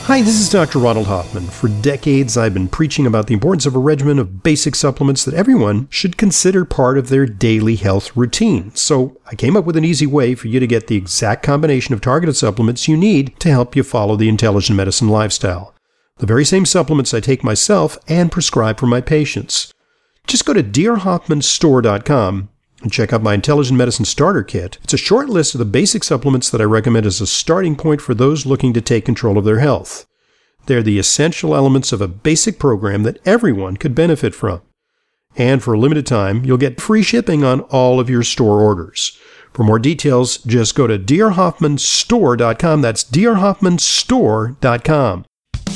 Hi, this is Dr. Ronald Hoffman. For decades, I've been preaching about the importance of a regimen of basic supplements that everyone should consider part of their daily health routine. So I came up with an easy way for you to get the exact combination of targeted supplements you need to help you follow the intelligent medicine lifestyle. The very same supplements I take myself and prescribe for my patients. Just go to drhoffmanstore.com and check out my Intelligent Medicine Starter Kit. It's a short list of the basic supplements that I recommend as a starting point for those looking to take control of their health. They're the essential elements of a basic program that everyone could benefit from. And for a limited time, you'll get free shipping on all of your store orders. For more details, just go to drhoffmanstore.com. That's drhoffmanstore.com.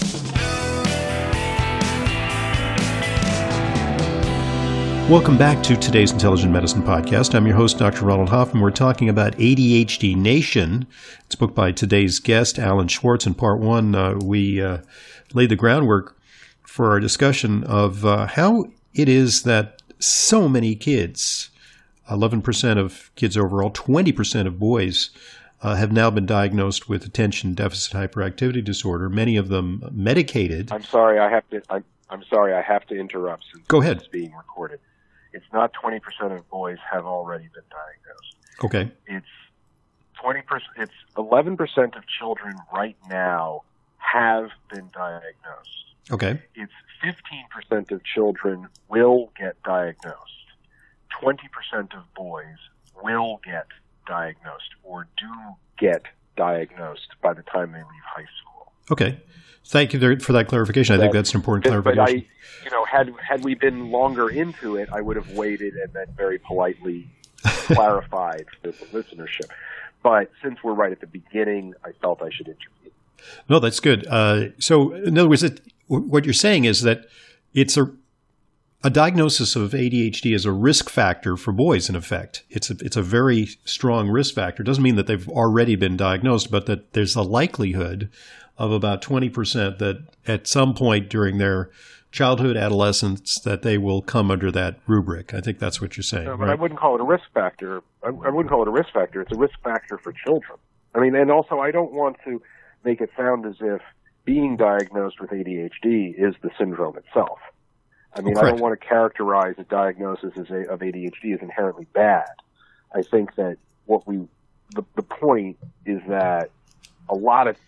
Welcome back to today's Intelligent Medicine Podcast. I'm your host, Dr. Ronald Hoffman. We're talking about ADHD Nation. It's a book by today's guest, Alan Schwartz. In part one, we laid the groundwork for our discussion of how it is that so many kids, 11% of kids overall, 20% of boys, have now been diagnosed with attention deficit hyperactivity disorder, many of them medicated. I'm sorry, I have to interrupt since Go ahead. It's being recorded. It's not 20% of boys have already been diagnosed. Okay. It's 20%. It's 11% of children right now have been diagnosed. Okay. It's 15% of children will get diagnosed. 20% of boys will get diagnosed or do get diagnosed by the time they leave high school. Okay. Thank you for that clarification. I think that's an important clarification. But had we been longer into it, I would have waited and then very politely clarified for the listenership. But since we're right at the beginning, I felt I should intervene. No, that's good. So, in other words, what you're saying is that it's a diagnosis of ADHD is a risk factor for boys, in effect. It's a very strong risk factor. It doesn't mean that they've already been diagnosed, but that there's a likelihood of about 20% that at some point during their childhood, adolescence, that they will come under that rubric. I think that's what you're saying. No, but right? I wouldn't call it a risk factor. I wouldn't call it a risk factor. It's a risk factor for children. I mean, and also I don't want to make it sound as if being diagnosed with ADHD is the syndrome itself. I mean, I don't want to characterize a diagnosis of ADHD as inherently bad. I think that the point is that a lot of,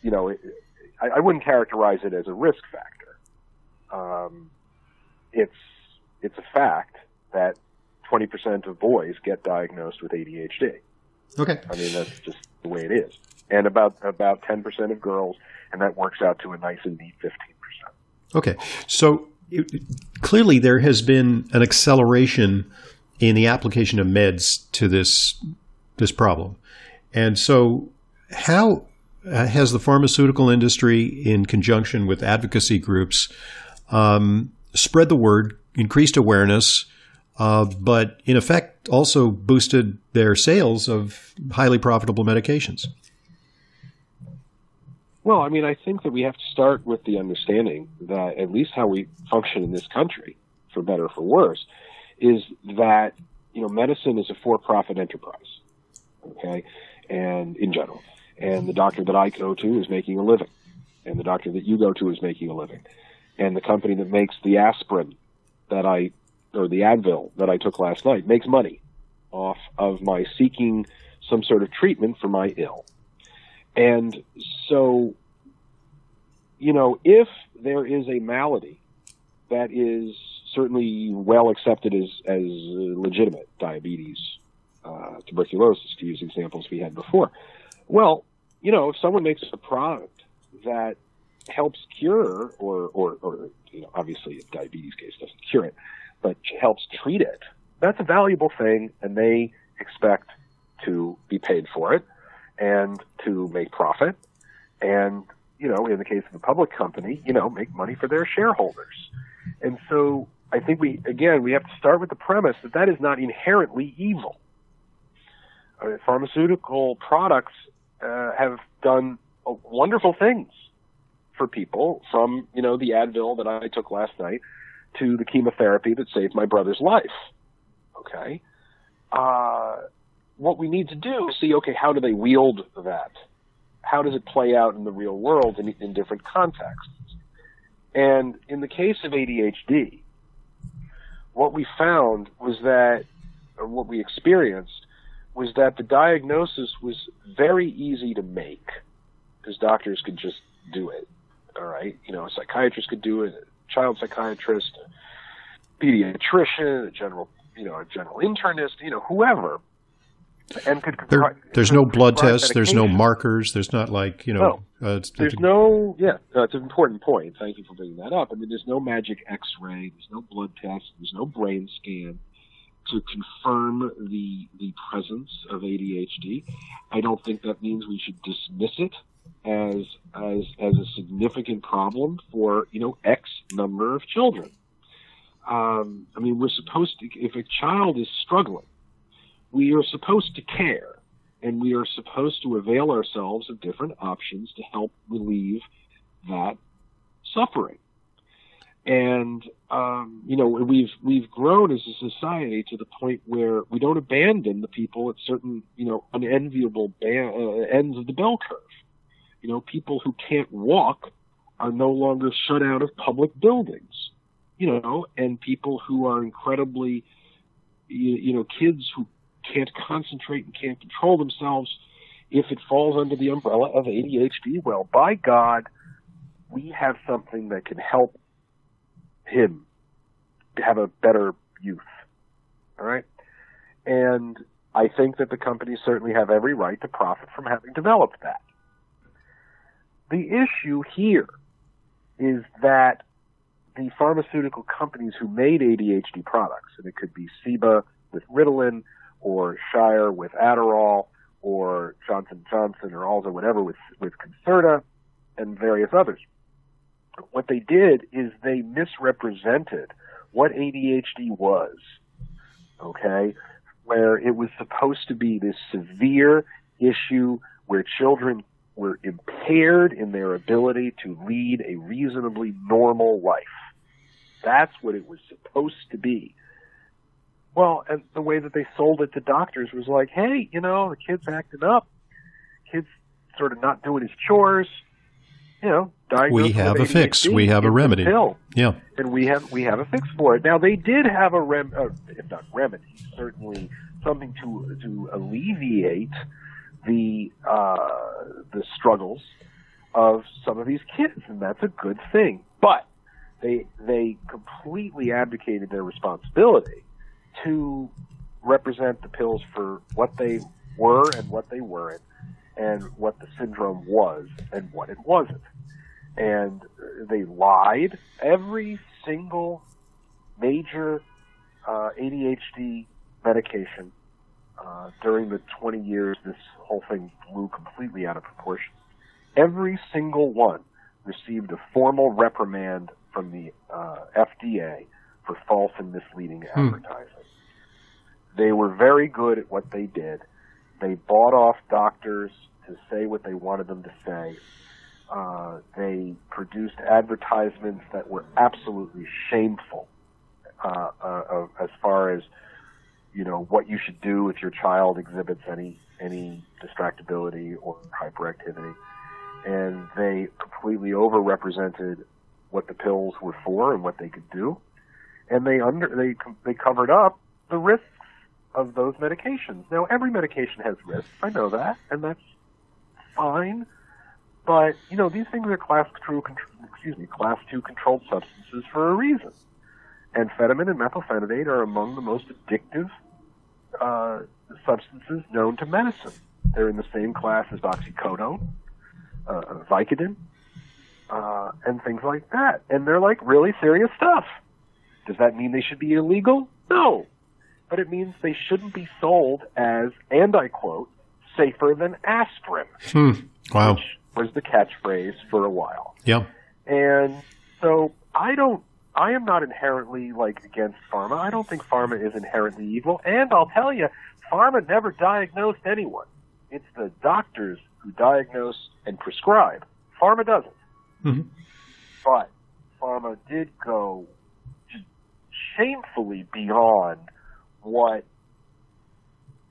I wouldn't characterize it as a risk factor. It's a fact that 20% of boys get diagnosed with ADHD. Okay. I mean, that's just the way it is. And about 10% of girls, and that works out to a nice and neat 15%. Okay. So clearly there has been an acceleration in the application of meds to this problem. And so how has the pharmaceutical industry, in conjunction with advocacy groups, spread the word, increased awareness, but in effect also boosted their sales of highly profitable medications? Well, I mean, I think that we have to start with the understanding that at least how we function in this country, for better or for worse, is that, medicine is a for-profit enterprise, okay, and in general. And the doctor that I go to is making a living, and the doctor that you go to is making a living. And the company that makes the aspirin or the Advil that I took last night makes money off of my seeking some sort of treatment for my ill. And so, if there is a malady that is certainly well accepted as legitimate, diabetes, tuberculosis, to use examples we had before, well, if someone makes a product that helps cure or obviously in diabetes case doesn't cure it, but helps treat it, that's a valuable thing, and they expect to be paid for it and to make profit and, in the case of a public company, make money for their shareholders. And so I think we have to start with the premise that is not inherently evil. Pharmaceutical products have done wonderful things for people, from, the Advil that I took last night to the chemotherapy that saved my brother's life. Okay? What we need to do is see, how do they wield that how does it play out in the real world in different contexts? And in the case of ADHD, what we found was that, or what we experienced, was that the diagnosis was very easy to make because doctors could just do it. All right, a psychiatrist could do it, a child psychiatrist, a pediatrician, a general internist, whoever, and could. There's no blood tests. There's no markers. There's not like there's no. Yeah, it's an important point. Thank you for bringing that up. I mean, there's no magic X-ray. There's no blood test. There's no brain scan to confirm the presence of ADHD. I don't think that means we should dismiss it as a significant problem for X number of children. I mean, we're supposed to, if a child is struggling, we are supposed to care, and we are supposed to avail ourselves of different options to help relieve that suffering. And we've grown as a society to the point where we don't abandon the people at certain unenviable ends of the bell curve. People who can't walk are no longer shut out of public buildings, and people who are incredibly, kids who can't concentrate and can't control themselves, if it falls under the umbrella of ADHD, well, by God, we have something that can help him to have a better youth. All right? And I think that the companies certainly have every right to profit from having developed that. The issue here is that the pharmaceutical companies who made ADHD products, and it could be Ciba with Ritalin, or Shire with Adderall, or Johnson & Johnson or Alza, whatever, with Concerta, and various others. What they did is they misrepresented what ADHD was, okay? Where it was supposed to be this severe issue where children were impaired in their ability to lead a reasonably normal life. That's what it was supposed to be. Well, and the way that they sold it to doctors was like, hey, the kid's acting up. Kid's sort of not doing his chores. We have a fix. We have a remedy. Yeah. And we have a fix for it. Now, they did have if not remedy, certainly something to alleviate the struggles of some of these kids, and that's a good thing. But they completely abdicated their responsibility to represent the pills for what they were and what they weren't, and what the syndrome was and what it wasn't. And they lied. Every single major ADHD medication during the 20 years this whole thing blew completely out of proportion, every single one received a formal reprimand from the FDA for false and misleading advertising. They were very good at what they did. They bought off doctors to say what they wanted them to say. They produced advertisements that were absolutely shameful as far as what you should do if your child exhibits any distractibility or hyperactivity. And they completely overrepresented what the pills were for and what they could do. And they covered up the risks of those medications. Now, every medication has risks. I know that, and that's fine. But, these things are class 2 controlled substances for a reason. Amphetamine and methylphenidate are among the most addictive substances known to medicine. They're in the same class as oxycodone, Vicodin, and things like that. And they're like really serious stuff. Does that mean they should be illegal? No. But it means they shouldn't be sold as, and I quote, safer than aspirin. Wow. Which was the catchphrase for a while. Yeah. And so I am not inherently against pharma. I don't think pharma is inherently evil. And I'll tell you, pharma never diagnosed anyone. It's the doctors who diagnose and prescribe. Pharma doesn't. Mm-hmm. But pharma did go just shamefully beyond what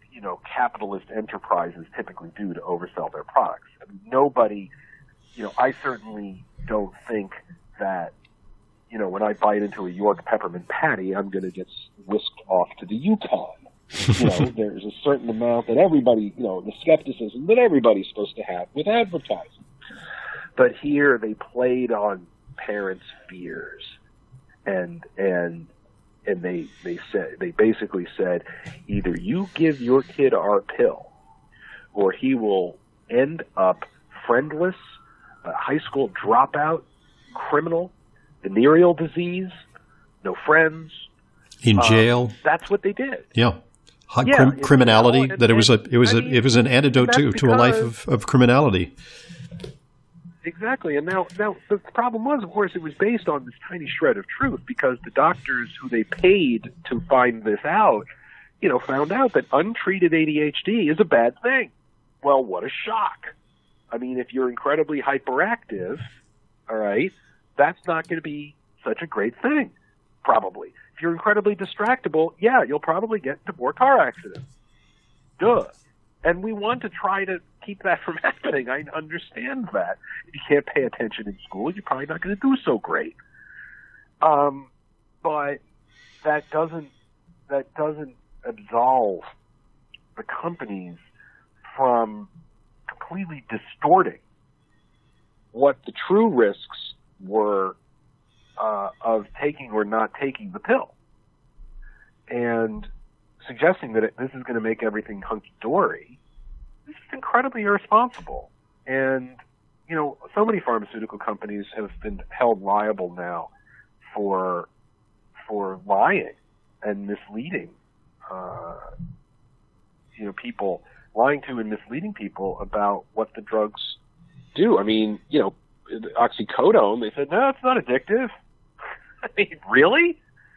capitalist enterprises typically do to oversell their products. I mean, nobody, I certainly don't think that, when I bite into a York peppermint patty, I'm going to get whisked off to the Yukon. There's a certain amount that everybody, the skepticism that everybody's supposed to have with advertising. But here they played on parents' fears, and they basically said, either you give your kid our pill, or he will end up friendless, a high school dropout, criminal, venereal disease, no friends, in jail. That's what they did. Yeah. Criminality. That it was an antidote to a life of criminality. Exactly. And now the problem was, of course, it was based on this tiny shred of truth, because the doctors who they paid to find this out, found out that untreated ADHD is a bad thing. Well, what a shock. I mean, if you're incredibly hyperactive, all right, that's not going to be such a great thing, probably. If you're incredibly distractible, yeah, you'll probably get into more car accidents. Duh. And we want to try to keep that from happening. I understand that. If you can't pay attention in school, you're probably not going to do so great. But that doesn't absolve the companies from completely distorting what the true risks were of taking or not taking the pill, and suggesting that this is going to make everything hunky-dory. This is incredibly irresponsible. And, so many pharmaceutical companies have been held liable now for lying and misleading, people, lying to and misleading people about what the drugs do. I mean, oxycodone, they said, no, it's not addictive. I mean, really?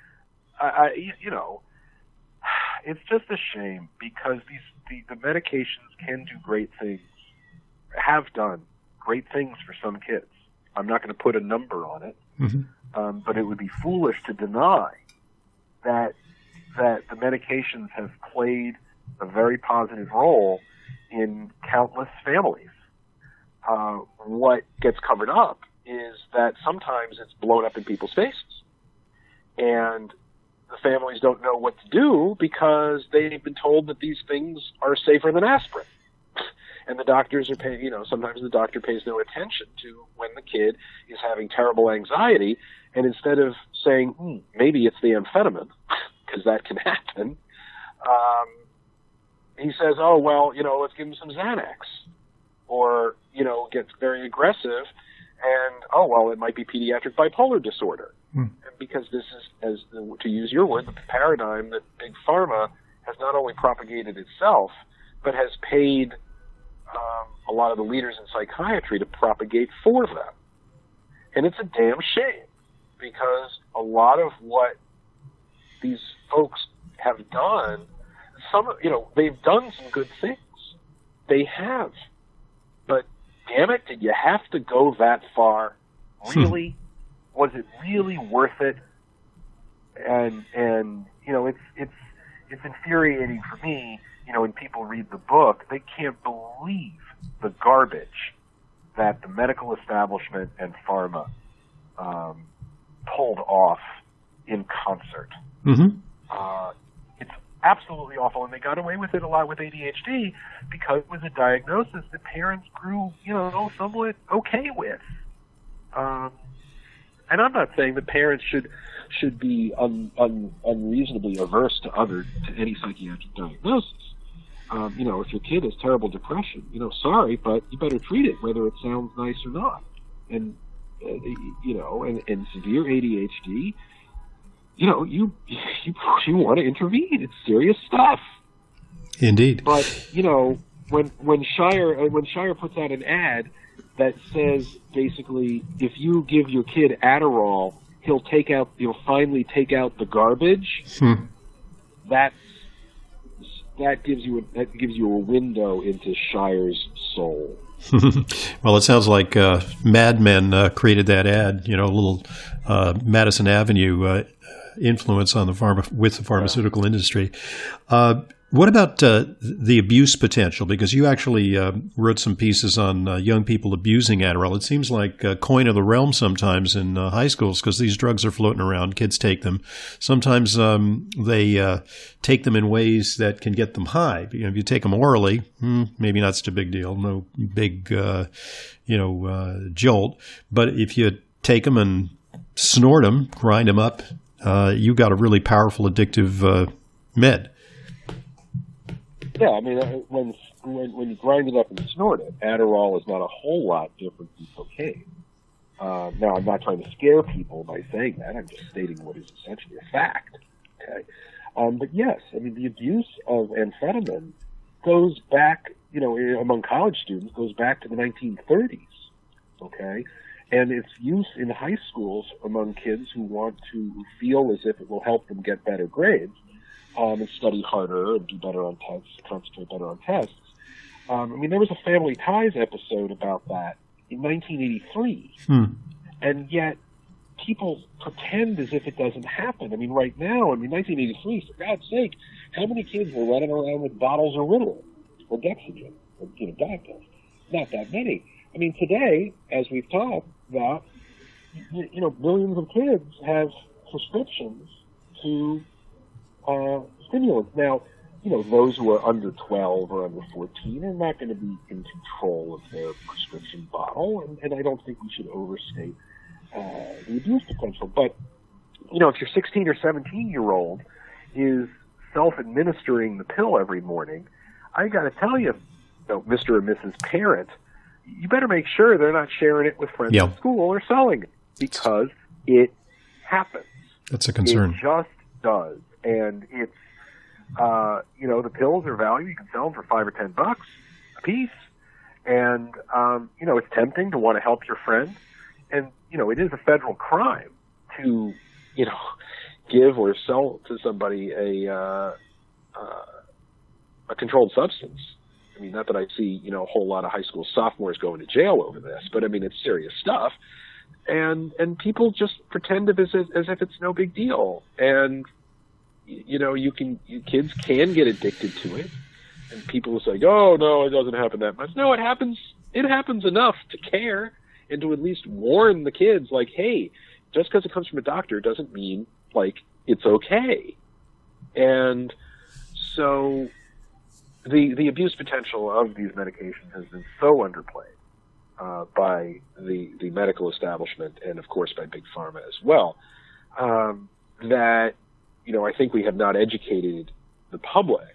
It's just a shame, because the medications can do great things, have done great things for some kids. I'm not going to put a number on it, but it would be foolish to deny that the medications have played a very positive role in countless families. What gets covered up is that sometimes it's blown up in people's faces, and the families don't know what to do because they've been told that these things are safer than aspirin. And the doctors are paying, sometimes the doctor pays no attention to when the kid is having terrible anxiety, and instead of saying, maybe it's the amphetamine, because that can happen, he says, oh, well, let's give him some Xanax. Or, gets very aggressive, and, oh, well, it might be pediatric bipolar disorder. Because this is, to use your word, the paradigm that Big Pharma has not only propagated itself, but has paid a lot of the leaders in psychiatry to propagate for them. And it's a damn shame, because a lot of what these folks have done, they've done some good things. They have. But damn it, did you have to go that far? Really? Was it really worth it? And it's infuriating for me, when people read the book, they can't believe the garbage that the medical establishment and pharma pulled off in concert. It's absolutely awful, and they got away with it a lot with ADHD because it was a diagnosis that parents grew, somewhat okay with. And I'm not saying that parents should be unreasonably averse to any psychiatric diagnosis. If your kid has terrible depression, sorry, but you better treat it, whether it sounds nice or not. And and severe ADHD, you want to intervene. It's serious stuff. Indeed. But when Shire puts out an ad that says basically, if you give your kid Adderall, he'll finally take out the garbage. That gives you a window into Shire's soul. Well, it sounds like Mad Men created that ad. A little Madison Avenue influence on the pharmaceutical industry. What about the abuse potential? Because you actually wrote some pieces on young people abusing Adderall. It seems like coin of the realm sometimes in high schools because these drugs are floating around. Kids take them. Sometimes they take them in ways that can get them high. If you take them orally, maybe not such a big deal. No big, jolt. But if you take them and snort them, grind them up, you got a really powerful addictive med. Yeah, I mean, when you grind it up and snort it, Adderall is not a whole lot different from cocaine. Now, I'm not trying to scare people by saying that. I'm just stating what is essentially a fact. Okay, but yes, I mean, the abuse of amphetamine goes back, among college students, goes back to the 1930s. Okay, and its use in high schools among kids who want to feel as if it will help them get better grades. And study harder and do better on tests, concentrate better on tests. There was a Family Ties episode about that in 1983. And yet people pretend as if it doesn't happen. I mean, right now, 1983, for God's sake, how many kids were running around with bottles of Ritalin or Dexedrine or, diagnosed? Not that many. I mean, today, as we've talked about, millions of kids have prescriptions to stimulants. Now, those who are under 12 or under 14 are not going to be in control of their prescription bottle, and I don't think we should overstate the abuse potential. But, if your 16 or 17-year-old is self-administering the pill every morning, I got to tell you, Mr. or Mrs. Parent, you better make sure they're not sharing it with friends at school or selling it, because it happens. That's a concern. It just does. And it's, the pills are valuable. You can sell them for $5 or $10 a piece. And, it's tempting to want to help your friend. And, it is a federal crime to, give or sell to somebody a controlled substance. I mean, not that I see, a whole lot of high school sophomores going to jail over this, but it's serious stuff. And people just pretend as if it's no big deal. And, kids can get addicted to it, and people will say, "Oh no, it doesn't happen that much." No, it happens. It happens enough to care and to at least warn the kids, like, "Hey, just because it comes from a doctor doesn't mean it's okay." And so, the abuse potential of these medications has been so underplayed by the medical establishment and, of course, by Big Pharma as well, that I think we have not educated the public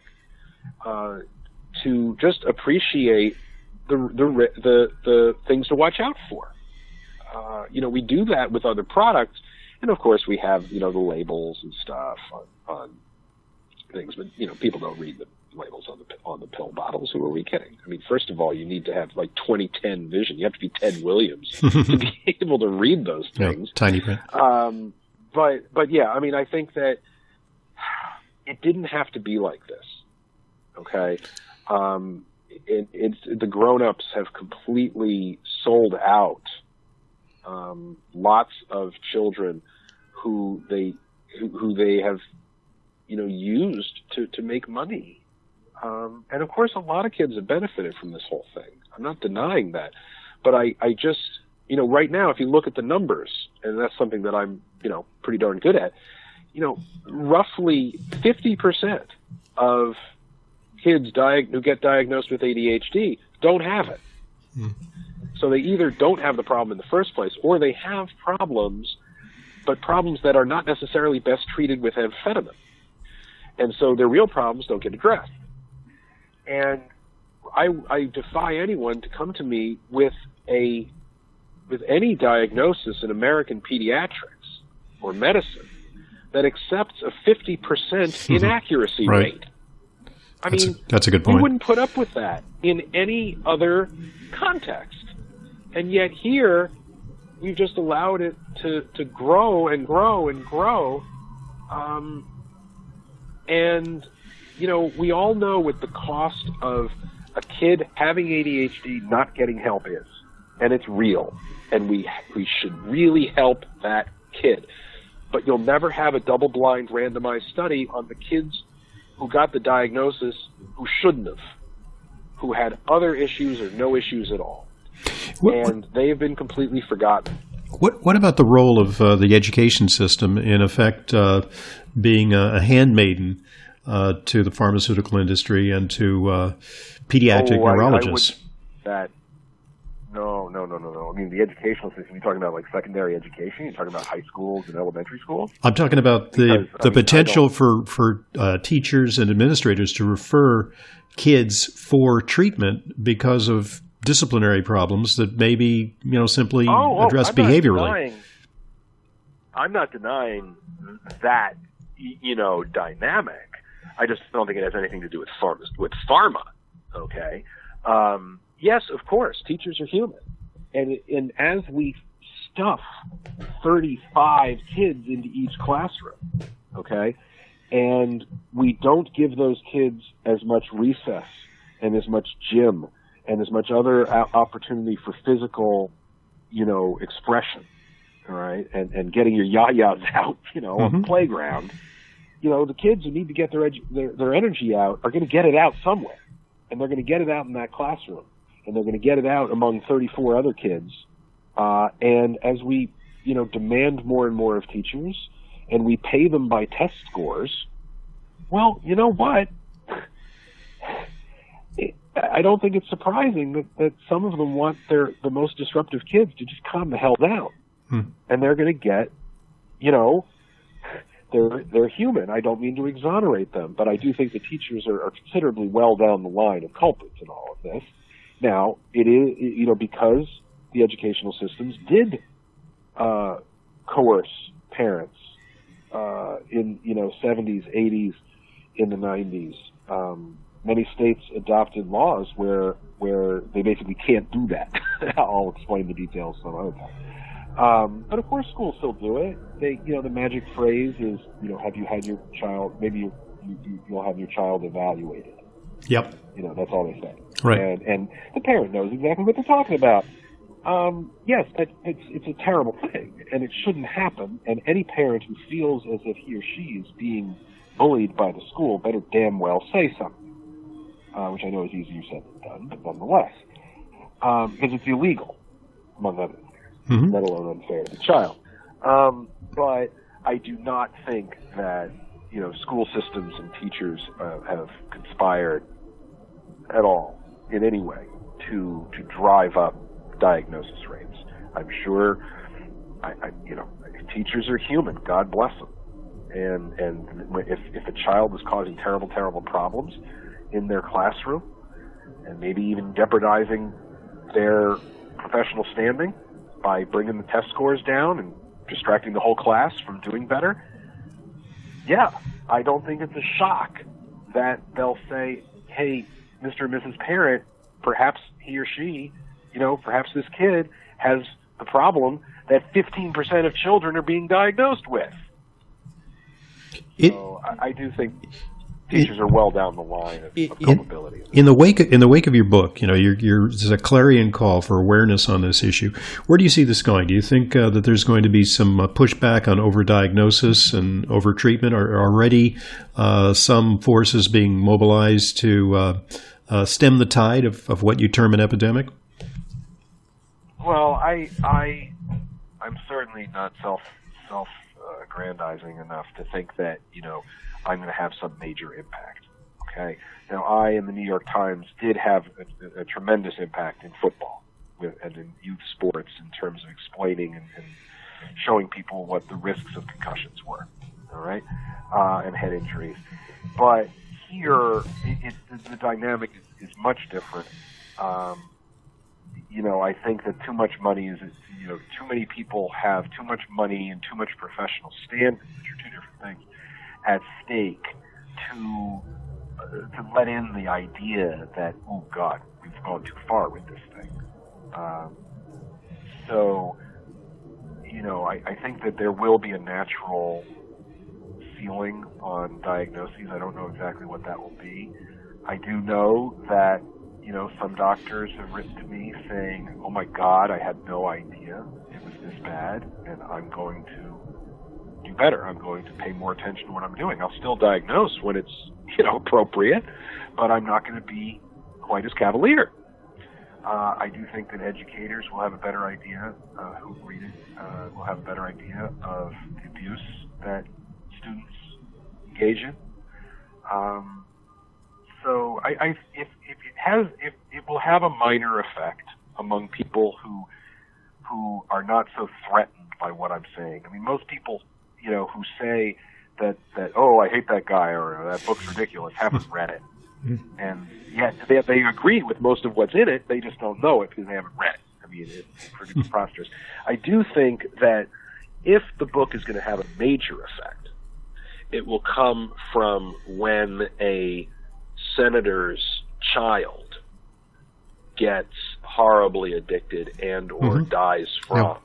to just appreciate the things to watch out for. We do that with other products, and of course we have the labels and stuff on things, but people don't read the labels on the pill bottles. Who are we kidding? I mean, first of all, you need to have 20/10 vision. You have to be Ted Williams to be able to read those things. Tiny print. But yeah, I think that it didn't have to be like this. Okay, the grown-ups have completely sold out lots of children who they have used to make money, and of course a lot of kids have benefited from this whole thing. I'm not denying that, but I just right now, if you look at the numbers, and that's something that I'm pretty darn good at, roughly 50% of kids who get diagnosed with ADHD don't have it. So they either don't have the problem in the first place, or they have problems, but problems that are not necessarily best treated with amphetamine. And so their real problems don't get addressed. And I defy anyone to come to me with any diagnosis in American pediatrics or medicine that accepts a 50% inaccuracy rate. That's a good point. We wouldn't put up with that in any other context. And yet here, we've just allowed it to grow and grow and grow. And, we all know what the cost of a kid having ADHD not getting help is. And it's real. And we should really help that kid. But you'll never have a double-blind randomized study on the kids who got the diagnosis who shouldn't have, who had other issues or no issues at all. And they have been completely forgotten. What about the role of the education system, in effect, being a handmaiden to the pharmaceutical industry and to pediatric neurologists? No. I mean, the educational system, you're talking about like secondary education? You're talking about high schools and elementary schools? I'm talking about the potential for teachers and administrators to refer kids for treatment because of disciplinary problems that maybe, simply address behaviorally. I'm not denying that, dynamic. I just don't think it has anything to do with pharma. Okay. Yes, of course, teachers are human. And as we stuff 35 kids into each classroom, okay, and we don't give those kids as much recess and as much gym and as much other opportunity for physical, expression, all right, and getting your yayas out, on the playground, the kids who need to get their energy out are going to get it out somewhere, and they're going to get it out in that classroom, and they're going to get it out among 34 other kids, and as we, demand more and more of teachers, and we pay them by test scores, well, you know what? I don't think it's surprising that some of them want the most disruptive kids to just calm the hell down. And they're going to get, they're human. I don't mean to exonerate them, but I do think the teachers are considerably well down the line of culprits in all of this. Now, it is, because the educational systems did coerce parents in, 70s, 80s, in the 90s. Many states adopted laws where they basically can't do that. I'll explain the details some other time. But of course, schools still do it. They, the magic phrase is, have you had your child? Maybe you'll have your child evaluated. Yep. That's all they say. Right. And the parent knows exactly what they're talking about. Yes, it's a terrible thing, and it shouldn't happen. And any parent who feels as if he or she is being bullied by the school better damn well say something. Which I know is easier said than done, but nonetheless, because it's illegal, among other things, let alone unfair to the child. But I do not think that school systems and teachers have conspired at all in any way to drive up diagnosis rates. I'm sure, teachers are human. God bless them. And if a child is causing terrible, terrible problems in their classroom, and maybe even jeopardizing their professional standing by bringing the test scores down and distracting the whole class from doing better, yeah, I don't think it's a shock that they'll say, hey, Mr. and Mrs. Parent, perhaps he or she, perhaps this kid has the problem that 15% of children are being diagnosed with. So I do think teachers are well down the line of culpability. In the wake of your book, there's a clarion call for awareness on this issue. Where do you see this going? Do you think that there's going to be some pushback on overdiagnosis and overtreatment? Are already some forces being mobilized to stem the tide of what you term an epidemic? Well, I'm certainly not self-aggrandizing enough to think that I'm going to have some major impact. Okay. Now, I in the New York Times did have a tremendous impact in football and in youth sports in terms of explaining and showing people what the risks of concussions were. All right, and head injuries. But here, the dynamic is much different. I think that too much money is, too many people have too much money and too much professional standing, which are two different things, at stake to let in the idea that, oh God, we've gone too far with this thing. I think that there will be a natural ceiling on diagnoses. I don't know exactly what that will be. I do know that some doctors have written to me saying, oh my God, I had no idea it was this bad, and I'm going to do better. I'm going to pay more attention to what I'm doing. I'll still diagnose when it's, appropriate, but I'm not going to be quite as cavalier. I do think that educators will have a better idea, who read it, will have a better idea of the abuse that students engage in. So if it will have a minor effect among people who are not so threatened by what I'm saying. I mean, most people, who say that oh, I hate that guy or that book's ridiculous, haven't read it. And yet they agree with most of what's in it. They just don't know it because they haven't read it. I mean, it's pretty preposterous. I do think that if the book is going to have a major effect, it will come from when a senator's child gets horribly addicted and or dies from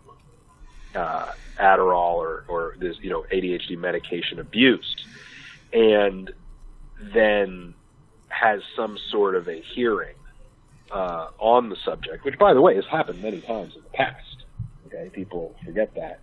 Adderall or this, ADHD medication abuse, and then has some sort of a hearing on the subject, which, by the way, has happened many times in the past. Okay, people forget that.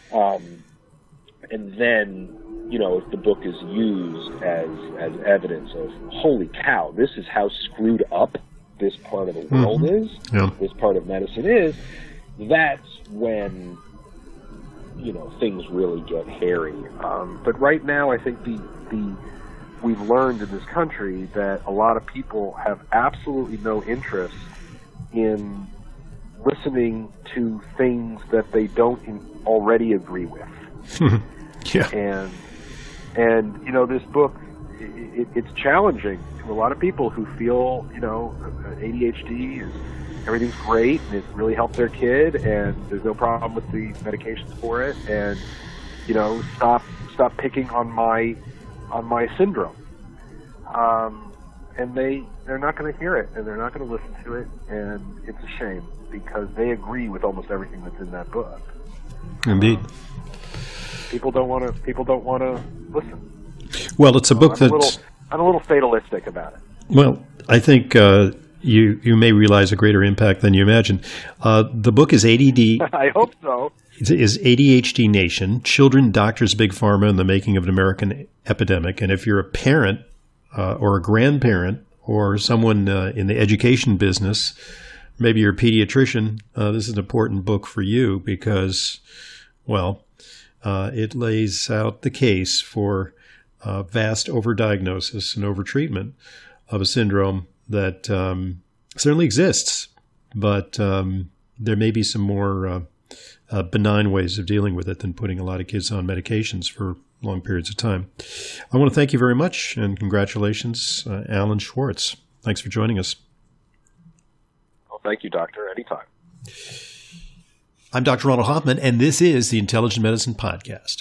And then, if the book is used as evidence of, holy cow, this is how screwed up this part of the world is, this part of medicine is, that's when, things really get hairy. But right now, I think we've learned in this country that a lot of people have absolutely no interest in listening to things that they don't already agree with. And this book, it's challenging to a lot of people who feel, ADHD is everything's great and it really helped their kid and there's no problem with the medications for it, and stop picking on my syndrome. And they're not going to hear it and they're not going to listen to it, and it's a shame because they agree with almost everything that's in that book. Indeed. People don't want to listen. Well, it's a book that's... I'm a little fatalistic about it. Well, I think you may realize a greater impact than you imagine. The book is ADD... I hope so. Is ADHD Nation, Children, Doctors, Big Pharma, and the Making of an American Epidemic. And if you're a parent or a grandparent or someone in the education business, maybe you're a pediatrician, this is an important book for you because, well, it lays out the case for vast overdiagnosis and overtreatment of a syndrome that certainly exists, but there may be some more benign ways of dealing with it than putting a lot of kids on medications for long periods of time. I want to thank you very much and congratulations, Alan Schwartz. Thanks for joining us. Well, thank you, Doctor. Anytime. I'm Dr. Ronald Hoffman, and this is the Intelligent Medicine Podcast.